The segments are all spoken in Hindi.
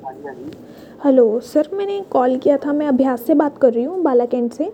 हाँ जी, हाँ जी। हेलो सर, मैंने कॉल किया था। मैं अभ्यास से बात कर रही हूँ, बाला कैंट से।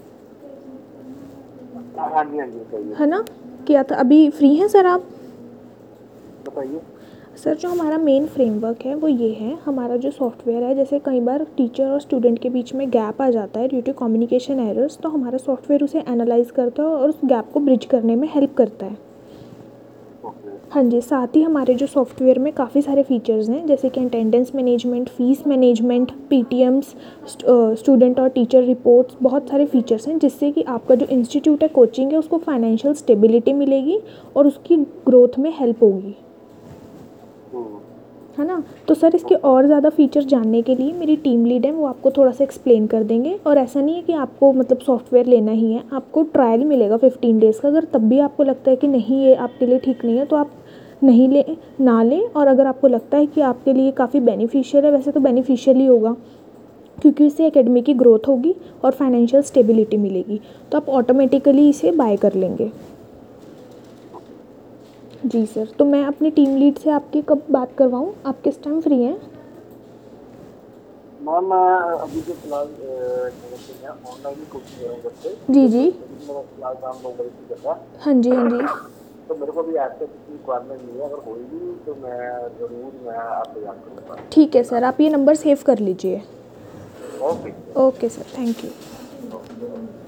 हाँ जी, हाँ जी, बताइए। है ना? किया था। अभी फ्री हैं सर आप? बताइए। सर, जो हमारा मेन फ्रेमवर्क है वो ये है। हमारा जो सॉफ्टवेयर है, जैसे कई बार टीचर और स्टूडेंट के बीच में गैप आ जाता है ड्यू टू कम्युनिकेशन एरर्स, तो हमारा सॉफ्टवेयर उसे एनालाइज करता है और उस गैप को ब्रिज करने में हेल्प करता है। ओके। हाँ जी, साथ ही हमारे जो सॉफ्टवेयर में काफ़ी सारे फीचर्स हैं, जैसे कि attendance management, fees management, PTMs, student और टीचर रिपोर्ट्स, बहुत सारे फीचर्स हैं जिससे कि आपका जो इंस्टीट्यूट है, कोचिंग है, उसको फाइनेंशियल स्टेबिलिटी मिलेगी और उसकी ग्रोथ में हेल्प होगी। हम्म। है ना? तो सर, इसके ओके। और ज़्यादा फीचर जानने के लिए मेरी टीम लीड है, वो आपको थोड़ा सा एक्सप्लेन कर देंगे। और ऐसा नहीं है कि आपको मतलब सॉफ्टवेयर लेना ही है, आपको ट्रायल मिलेगा 15 डेज़ का। अगर तब भी आपको लगता है कि नहीं, ये आपके लिए ठीक नहीं है, तो आप नहीं ले ना लें। और अगर आपको लगता है कि आपके लिए काफ़ी बेनिफिशियल है, वैसे तो बेनिफिशियल ही होगा, क्योंकि इससे एकेडमी की ग्रोथ होगी और फाइनेंशियल स्टेबिलिटी मिलेगी, तो आप ऑटोमेटिकली इसे बाय कर लेंगे। जी सर, तो मैं अपनी टीम लीड से आपकी कब बात करवाऊँ? आप किस टाइम फ्री हैं? मैम, अभी तो फिलहाल क्या कहते हैं, ऑनलाइन ही कोचिंग दे रहा हूँ घर से, जी तो जी। अभी मेरा फिलहाल काम 9 बजे से चल रहा है। हाँ जी, हाँ जी। तो मेरे को भी ऐसे कुछ रिक्वायरमेंट नहीं है, अगर होगी तो मैं आपको याद करूँगा। ठीक है सर, आप ये नंबर सेव कर लीजिए। Okay. Okay sir, thank you. Okay.